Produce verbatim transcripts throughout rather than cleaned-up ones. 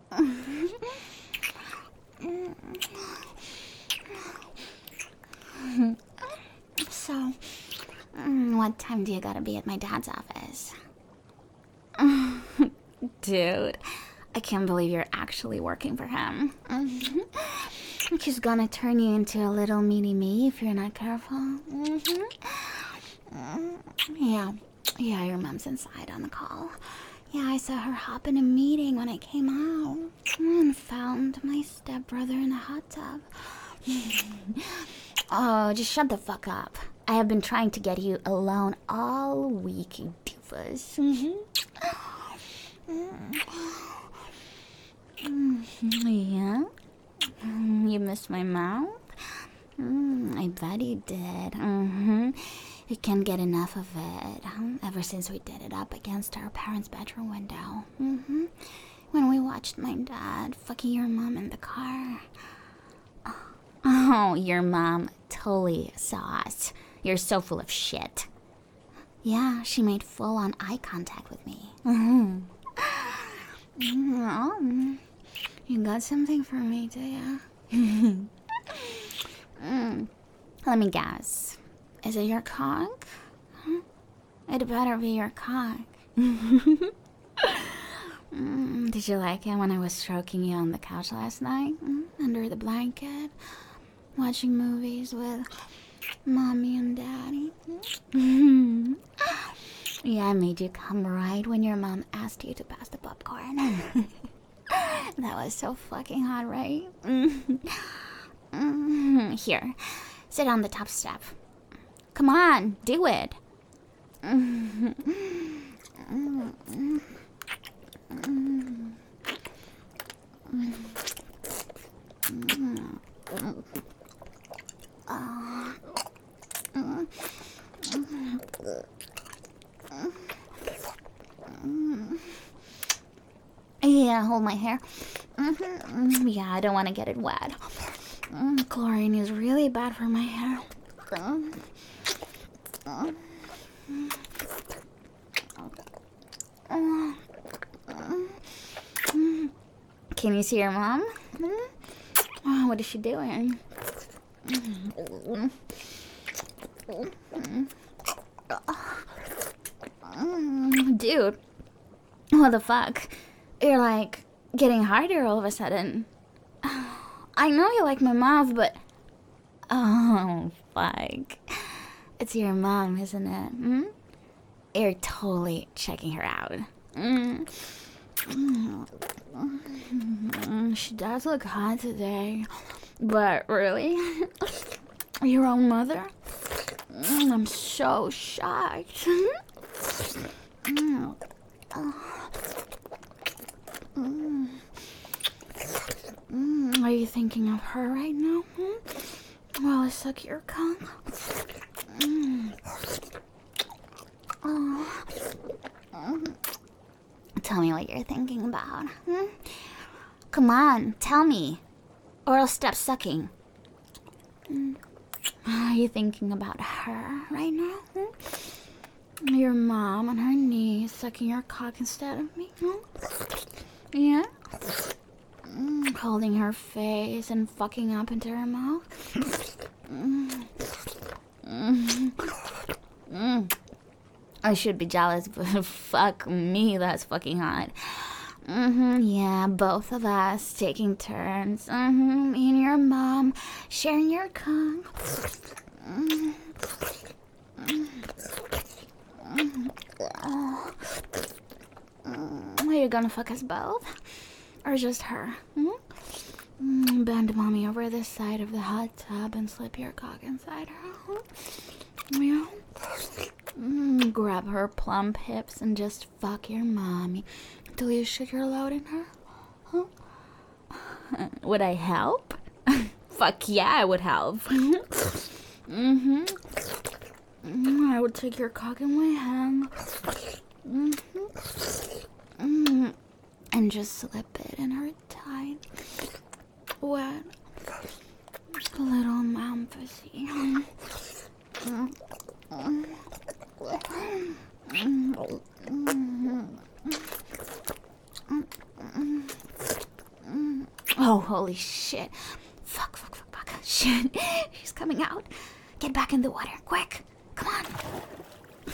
So, what time do you gotta be at my dad's office? Dude, I can't believe you're actually working for him. He's gonna turn you into a little mini-me if you're not careful. Yeah, yeah, your mom's inside on the call. Yeah, I saw her hop in a meeting when I came out and found my stepbrother in a hot tub. Oh, just shut the fuck up. I have been trying to get you alone all week, you doofus. Yeah? You missed my mouth? Mm, I bet you did. Mm-hmm. You can't get enough of it. Ever since we did it up against our parents' bedroom window. Mm-hmm. When we watched my dad fucking your mom in the car. Oh, your mom totally saw us. You're so full of shit. Yeah, she made full-on eye contact with me. Mm-hmm. Oh, you got something for me, do ya? mm. Let me guess. Is it your cock? Huh? It better be your cock. mm, did you like it when I was stroking you on the couch last night? Mm, under the blanket? Watching movies with mommy and daddy? Mm. Yeah, I made you come right when your mom asked you to pass the popcorn. That was so fucking hot, right? Mm. Here, sit on the top step. Come on, do it. Yeah, hold my hair. Mm-hmm. Yeah, I don't want to get it wet. Mm, chlorine is really bad for my hair. Mm. Mm. Mm. Can you see your mom? Mm. Oh, what is she doing? Mm. Mm. Dude, what the fuck? You're like getting harder all of a sudden. I know you like my mouth, but oh fuck, it's your mom, isn't it? Hmm? You're totally checking her out. Mm. Mm. She does look hot today, but really, your own mother? Mm, I'm so shocked. mm. Mm. Mm. Are you thinking of her right now? Hmm? While I suck your cock? Mm. Oh. Mm. Tell me what you're thinking about. Hmm? Come on, tell me, or I'll stop sucking. Mm. Are you thinking about her right now? Hmm? Your mom on her knees sucking your cock instead of me? Hmm? Yeah? Mm, holding her face and fucking up into her mouth. Mm. Mm. Mm. I should be jealous, but fuck me, that's fucking hot. Mm-hmm, yeah, both of us taking turns. Mm-hmm, me and your mom sharing your cock. Mm. Mm. Mm. Oh. Mm. Are you gonna fuck us both? Or just her? Mm? Mm, bend mommy over this side of the hot tub and slip your cock inside her. Yeah. Mm, grab her plump hips and just fuck your mommy until you shoot your load in her. Huh? Would I help? Fuck yeah, I would help. mm-hmm. Mm, I would take your cock in my hand. Mm-hmm. Mm, and just slip it in her tight, wet, little mom pussy. Mm. Mm. Mm. Mm. Oh, holy shit. Fuck, fuck, fuck, fuck. Shit. She's coming out. Get back in the water, quick. Come on.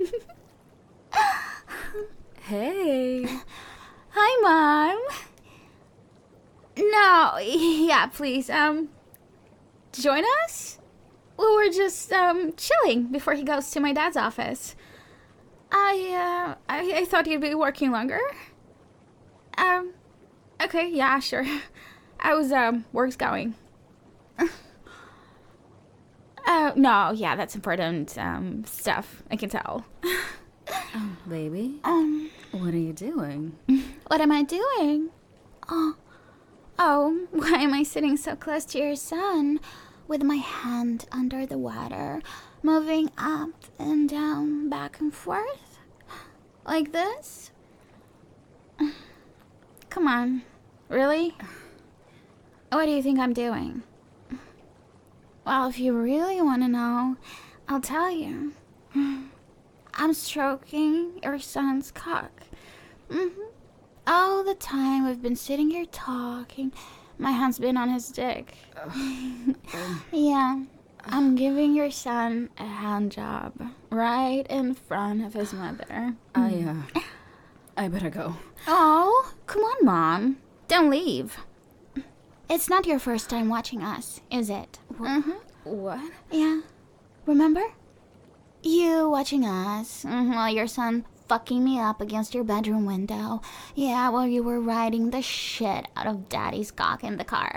Hey. Hi, Mom. No, yeah, please, um, join us? We were just, um, chilling before he goes to my dad's office. I, uh, I, I thought you'd be working longer. Um, okay, yeah, sure. I was, um, work's going. Uh, no, yeah, that's important, um, stuff. I can tell. Oh, baby. Um, What are you doing? what am I doing? Oh, oh, why am I sitting so close to your son? With my hand under the water, moving up and down, back and forth? Like this? Come on. Really? What do you think I'm doing? Well, if you really want to know, I'll tell you. I'm stroking your son's cock. Mm-hmm. All the time we've been sitting here talking, my hand's been on his dick. Yeah, I'm giving your son a hand job right in front of his mother. I, uh, I better go. Oh, come on, Mom. Don't leave. It's not your first time watching us, is it? Mm-hmm. What? Yeah. Remember? You watching us mm-hmm, while your son fucking me up against your bedroom window. Yeah, while you were riding the shit out of Daddy's cock in the car.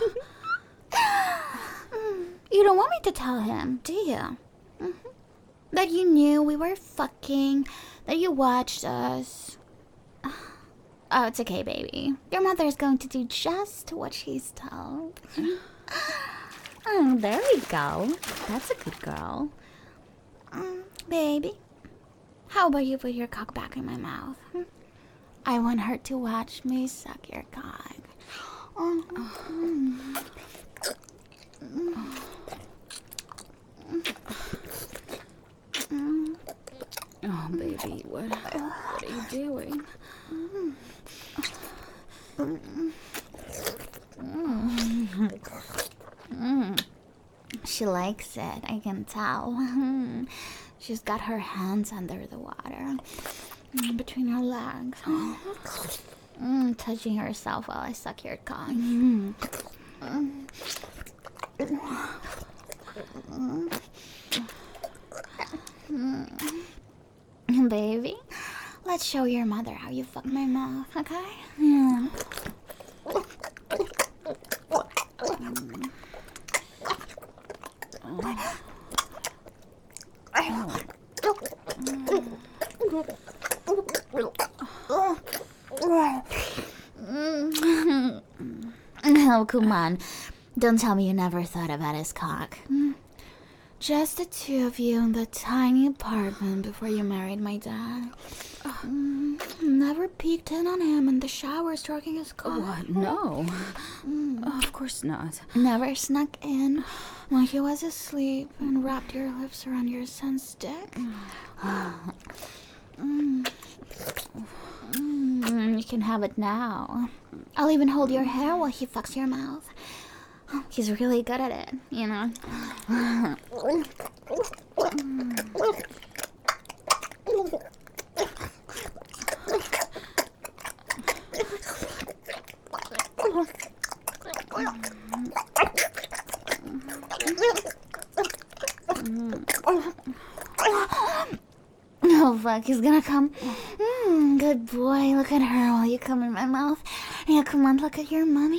You don't want me to tell him, do you? Mm-hmm. That you knew we were fucking, that you watched us. Oh, it's okay, baby. Your mother's going to do just what she's told. Oh, there we go. That's a good girl. Mm, baby, how about you put your cock back in my mouth? Hmm? I want her to watch me suck your cock. Oh, mm. Mm. Oh, baby, what, what are you doing? Mm. She likes it, I can tell. She's got her hands under the water, between her legs, mm, touching herself while I suck your cock. Mm. Mm. Baby, let's show your mother how you fuck my mouth, okay? Yeah. Oh, come on. Don't tell me you never thought about his cock. Just the two of you in the tiny apartment before you married my dad. Mm, never peeked in on him in the shower stroking his cock. What? No. Oh, of course not. Never snuck in when he was asleep and wrapped your lips around your son's dick. Mm. Mm, you can have it now. I'll even hold your hair while he fucks your mouth. He's really good at it, you know. Oh fuck, he's gonna come. Mm, good boy, look at her while you come in my mouth. Yeah, come on, look at your mommy.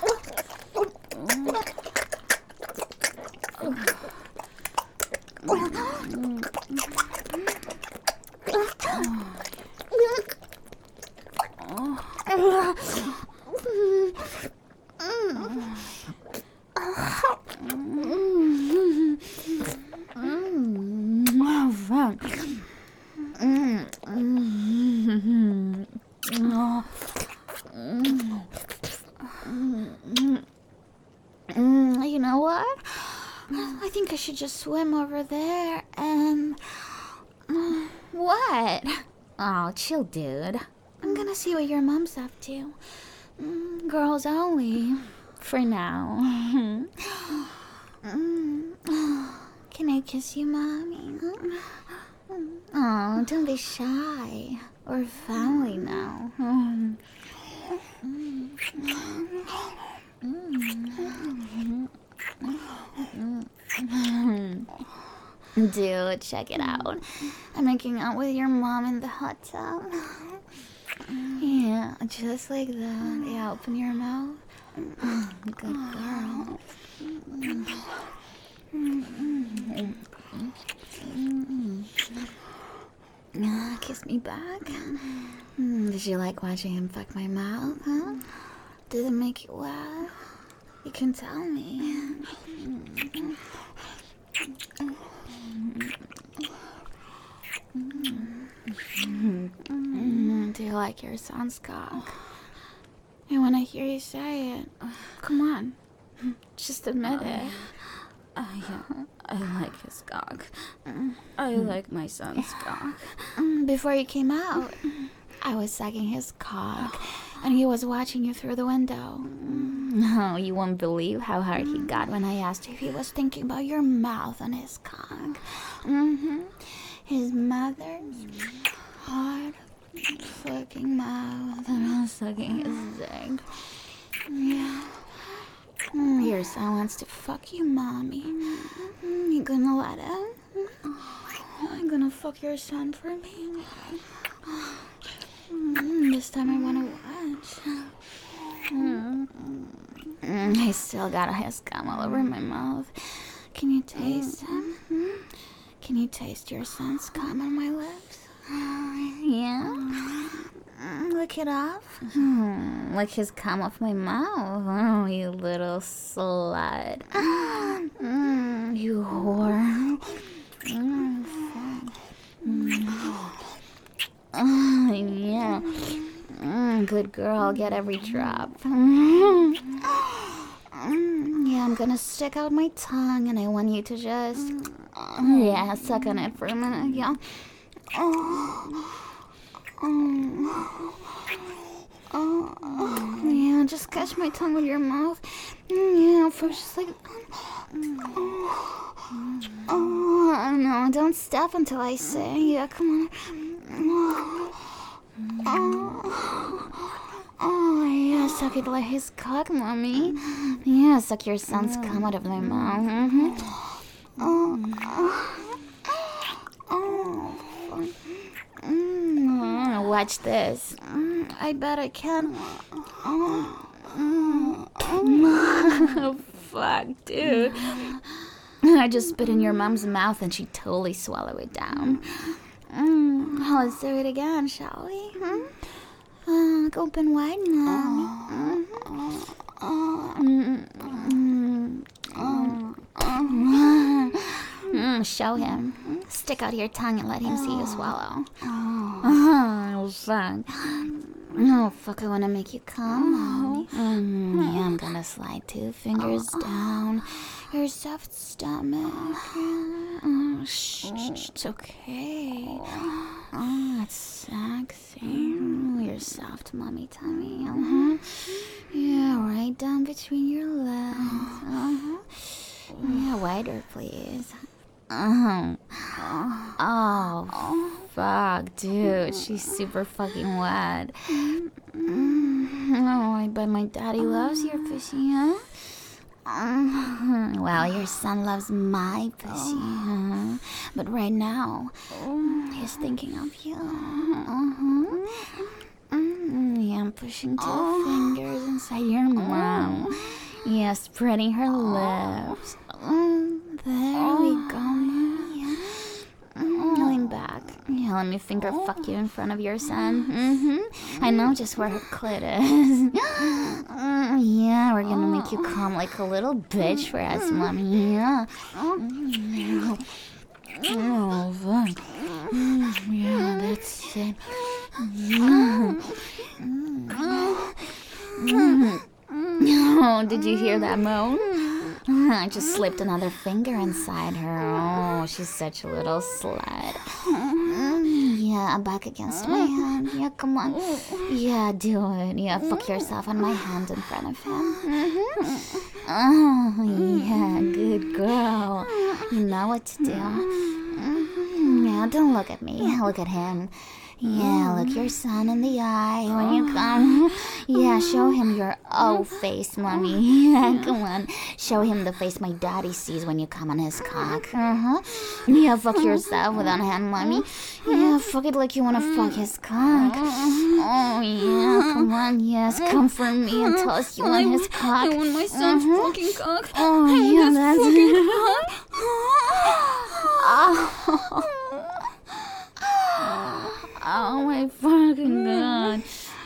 Oh fuck. Mm, mm, oh. Mm, mm, mm, you know what? I think I should just swim over there and... What? Oh, chill, dude. I'm gonna see what your mom's up to. Mm, girls only. For now. Mm. Can I kiss you, Mommy? Oh, don't be shy. We're family now. Mm. Dude, check it out. I'm making out with your mom in the hot tub. Yeah, just like that. Yeah, open your mouth. Good girl. Ah, kiss me back. Did you like watching him fuck my mouth, huh? Did it make you wet? You can tell me. Do you like your son's cock? I want to hear you say it. Come on. Just admit it. I, uh, I like his cock. I like my son's cock. Before you came out, I was sucking his cock, and he was watching you through the window. Oh, you won't believe how hard he got when I asked if he was thinking about your mouth on his cock. Mm-hmm. His mother's hard fucking mouth, and I was sucking his dick. Yeah. Mm, your son wants to fuck you, Mommy. Mm, you gonna let him? I'm gonna fuck your son for me. Mm, this time I wanna watch. Mm. Mm, I still got his gum all over my mouth. Can you taste him? Mm? Can you taste your son's cum on my lips? Yeah? Mm, lick it off. Mm, lick his cum off my mouth. Oh, you little slut. Mm, you whore. Mm, fuck. Mm. Oh, yeah. Mm, good girl, get every drop. Mm. Mm, yeah, I'm gonna stick out my tongue and I want you to just... Yeah, suck on it for a minute, yeah. Oh. Oh. Oh. Yeah, just catch my tongue with your mouth. Yeah, for just like... Oh. Oh, no, don't stop until I say. Yeah, come on. Oh. Oh, yeah, suck it like his cock, Mommy. Yeah, suck your son's cum out of my mouth. Mm-hmm. Oh. Oh. Mm, watch this. Mm, I bet I can. Oh. Mm. Fuck, dude. I just spit in your mom's mouth and she totally swallowed it down. Mm, let's do it again, shall we? Hmm? Uh, open wide, Mommy. Mm. Mm. Mm. Mm. Show him. Stick out your tongue and let him see you swallow. Oh, fuck. Oh, fuck, I wanna make you come. Mm, yeah, I'm gonna slide two fingers down your soft stomach. Oh, shh, shh, it's okay. Oh, that's sexy. Oh, your soft mommy tummy. Uh-huh. Yeah, right down between your legs. Uh-huh. Yeah, wider, please. Oh. Oh, fuck, dude. She's super fucking wet. Oh, I bet my daddy loves your pussy, huh? Well, your son loves my pussy, huh? But right now, he's thinking of you. Uh-huh. Yeah, I'm pushing two fingers inside your mouth. Yeah, spreading her lips. There we go, Mommy. Mm, lean back. Yeah, let me finger fuck you in front of your son. Mm-hmm. I know just where her clit is. Mm, yeah, we're gonna make you come like a little bitch for us, Mommy. Yeah. Mm, oh, fuck. Mm, yeah, that's it. Mm. Mm. Oh, did you hear that moan? I just slipped another finger inside her. Oh, she's such a little slut. Mm, Yeah, back against my hand. Yeah, come on. Yeah, do it. Yeah, fuck yourself on my hand in front of him. Mm-hmm. Oh, yeah, good girl. You know what to do. Mm-hmm. Yeah, don't look at me. Look at him. Yeah, look your son in the eye when you come. Yeah, show him your O face, mommy. Yeah, come on. Show him the face my daddy sees when you come on his cock. Uh-huh. Yeah, fuck yourself with one hand, mommy. Yeah, fuck it like you want to fuck his cock. Oh, yeah, come on, yes, come for me and tell us you want his cock. I want my son's Uh-huh. fucking cock. Oh, I want yeah, his that's fucking it. cock. Oh. Oh my fucking god.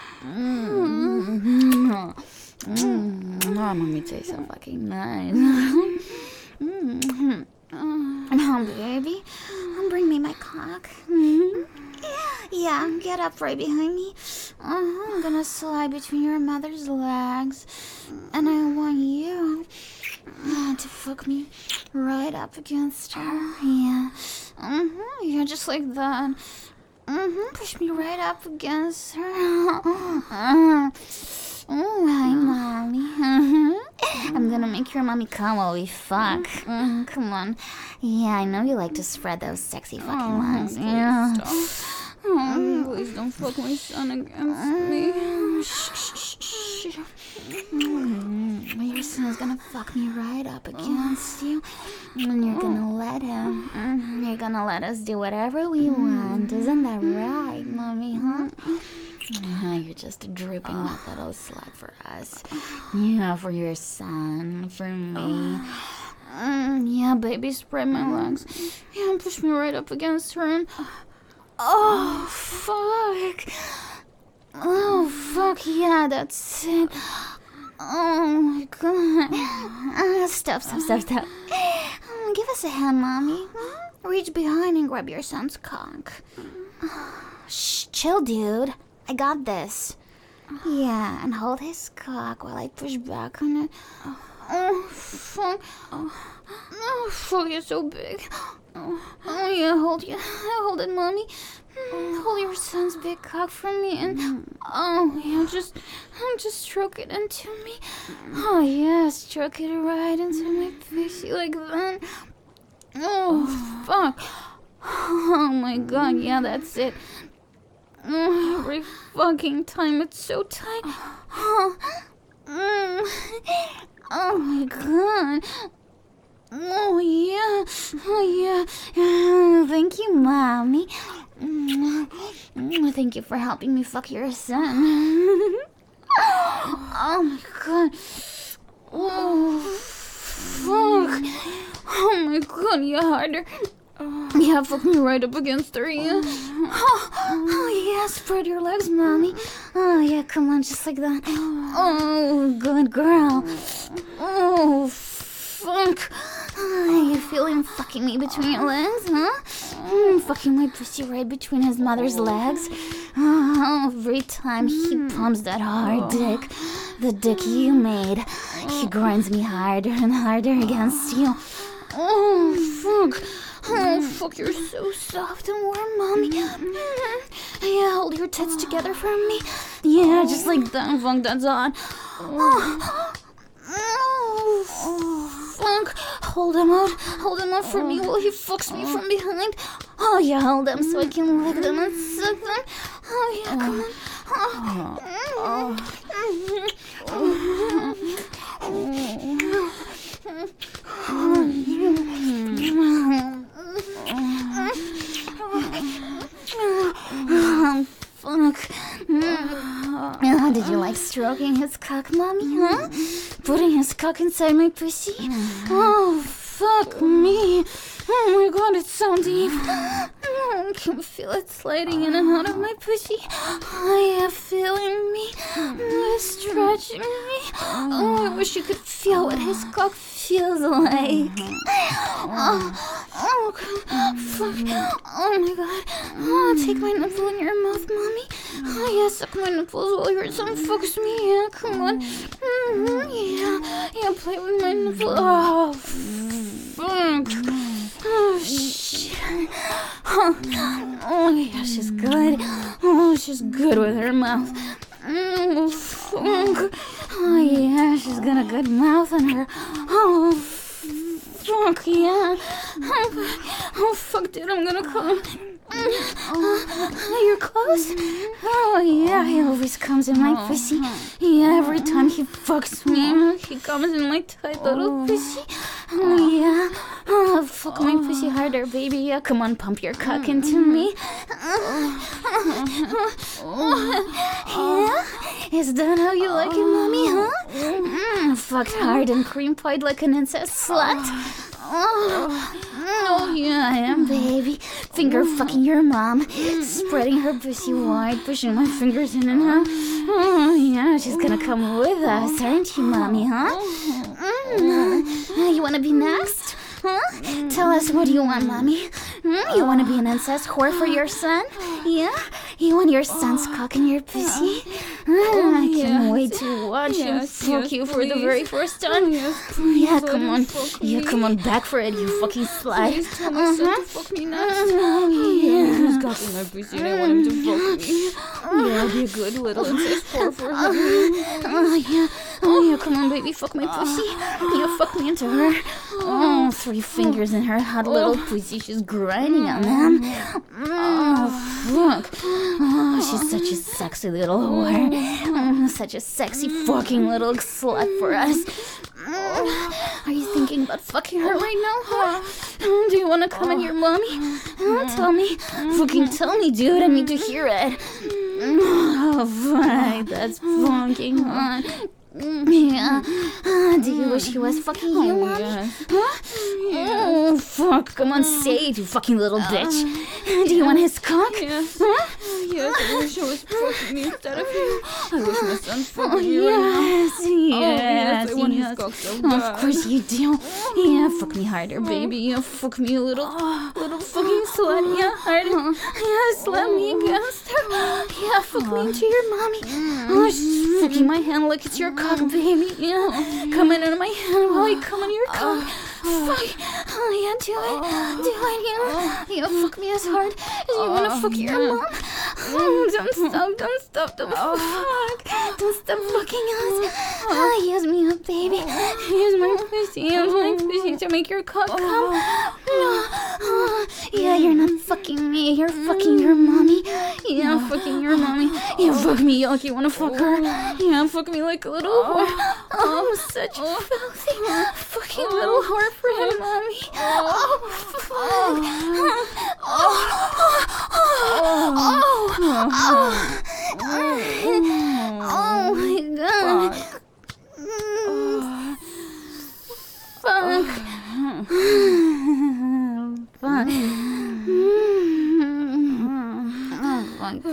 Mm. Mm. Oh, mommy tastes so fucking nice. Mm. Oh, baby. Bring me my cock. Mm. Yeah, get up right behind me. Uh-huh. I'm gonna slide between your mother's legs. And I want you uh, to fuck me right up against her. Yeah. Mm-hmm. Yeah, just like that. Mm-hmm. Push me right up against her. Uh, oh, hi, mommy. Uh-huh. I'm gonna make your mommy come while we fuck. Uh, come on. Yeah, I know you like to spread those sexy fucking Oh, lungs. please Yeah. don't. Oh, please don't fuck my son against me. Shh, shh, shh, shh. Mm, your son's gonna fuck me right up against you, and you're gonna let him. Mm, you're gonna let us do whatever we want. Isn't that right, mommy? Huh? Uh, you're just a dripping wet little slut for us. Yeah, for your son, for me. Mm, yeah, baby, spread my legs. Yeah, push me right up against her. And... Oh, fuck. Oh, fuck, yeah, that's it. Oh, my God. Uh, stop, stop, stop, stop. Um, give us a hand, mommy. Reach behind and grab your son's cock. Shh, chill, dude. I got this. Yeah, and hold his cock while I push back on it. Oh, fuck. Oh, fuck, you're so big. Oh, yeah, hold you. Hold it, mommy. Mm, hold your son's big cock for me and... Oh, yeah, just... Just stroke it into me. Oh, yeah, stroke it right into my pussy like that. Oh, fuck. Oh, my God, yeah, that's it. Oh, every fucking time it's so tight. Oh, mm. Oh my God. Oh yeah. Oh yeah. Thank you, mommy. Mm, Thank you for helping me fuck your son. Oh my God. Oh fuck. Oh my God. Yeah, harder. Yeah, fuck me right up against her, yeah. Oh, oh, yeah, spread your legs, mommy. Oh, yeah, come on, just like that. Oh, good girl. Oh, fuck. Oh, you feel him fucking me between your legs, huh? Mm, fucking my pussy right between his mother's legs. Oh, every time he pumps that hard dick, the dick you made, he grinds me harder and harder against you. Oh, fuck. Oh, fuck, you're so soft and warm, mommy. Yeah, hold your tits together for me. Yeah, just like that. Fuck, that's on. Oh, oh, fuck. Hold him out. Hold him out for me while he fucks me from behind. Oh, yeah, hold them so I can lick them and suck them. Oh, yeah, come on. Oh. Oh, fuck. Uh, did you like stroking his cock, mommy, huh? Putting his cock inside my pussy? Oh, fuck me. Oh my God, it's so deep. I can feel it sliding in and out of my pussy. Oh, yeah, feeling me. Oh, stretching me. Oh, I wish you could feel what his cock feels like. Oh, oh, God. Fuck. Oh, my God. Oh, take my nipple in your mouth, mommy. Oh, yeah, suck my nipples while your son fucks me. Yeah, come on. Mm-hmm, yeah, yeah, play with my nipple. Oh, fuck. Oh, shit. shit. Oh, oh yeah, she's good. Oh, she's good with her mouth. Oh, fuck. Oh yeah, she's got a good mouth on her. Oh, fuck yeah. Oh, oh fuck, dude, I'm gonna come. Oh, you're close? Oh yeah, he always comes in my pussy. Yeah, every time he fucks me, he comes in my tight little pussy. Oh yeah. Oh, fuck my pussy harder, baby. Yeah, come on, pump your cock into me. Yeah? Is that how you like it, mommy, huh? Mm, fucked hard and cream pied like an incest slut. Oh, oh yeah, I am, baby. Finger fucking your mom, spreading her pussy wide, pushing my fingers in and out. Oh yeah, she's gonna come with us, aren't you, mommy, huh? Mm. You wanna be next? Huh? Tell us, what do you want, mommy? Hmm? You wanna be an incest whore for your son? Yeah? You want your son's cock in your pussy? Oh, I can't yes. wait to watch yes, him fuck yes, you for please. the very first time. Oh, yes, please, yeah, come on. Yeah, come on, back for it, you fucking slut. Please tell my uh-huh. son to fuck me next. Oh, yeah. He's cocking my pussy and I want him to fuck me. Yeah, I'll be a good little incest whore for him. Oh, yeah. Oh, yeah, come on, baby, fuck my pussy. Yeah, fuck me into her. Oh, three fingers in her hot little pussy. She's grinding on them. Oh, fuck. Oh, she's such a sexy little whore. Oh, such a sexy fucking little slut for us. Are you thinking about fucking her right now, huh? Do you want to come in here, mommy? Oh, tell me. Fucking tell me, dude. I need to hear it. Oh, fuck. That's fucking hot. Yeah. Uh, do you wish he was fucking you, Oh, mommy? yes. Huh? Oh, fuck. Come on, say it, you fucking little bitch. Do you want his cock? Yes. Huh? Yes, I wish I was fucking me instead of you. I wish my son fucking Oh, me right now. yes, yes, Oh, yes, I want yes. his cock so Oh, bad. of course you do. Yeah, fuck me harder, baby. Yeah, fuck me a little, little fucking slut. Yeah, harder. Yeah, slap me against her. Yeah, fuck me into your mommy. Oh, she's fucking my hand like it's your cock, baby. Yeah, come in under my hand while you come on your cock. Fuck. Oh, yeah, do it. Do it, yeah. Yeah, fuck me as hard as you want to fuck your mom. Oh, don't stop, don't stop, don't fuck. Don't stop fucking us. Oh, use me up, baby. Use my pussy, use my pussy to make your cock come. Oh, yeah, you're not fucking me, you're fucking your mommy. Yeah, I'm fucking your mommy. Yeah, fuck me, yuck, you wanna fuck her? Yeah, fuck me like a little whore. Oh, I'm such a filthy fucking little whore for him, mommy. Oh, fuck. Oh, oh, oh, oh, oh my god. Fuck. Fuck. Oh, fuck.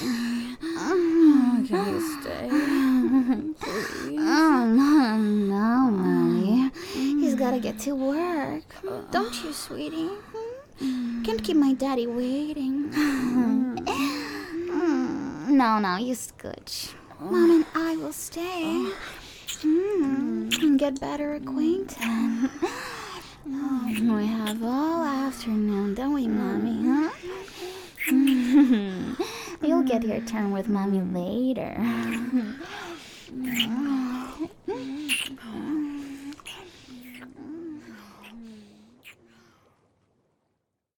Oh, can you stay? Please? Oh, no, no, mommy. He's gotta get to work. Don't you, sweetie? Can't keep my daddy waiting. No, no, you scooch. Mom and I will stay. Mm, and get better acquainted. Oh, we have all afternoon, don't we, mommy, huh? You'll get your turn with mommy later.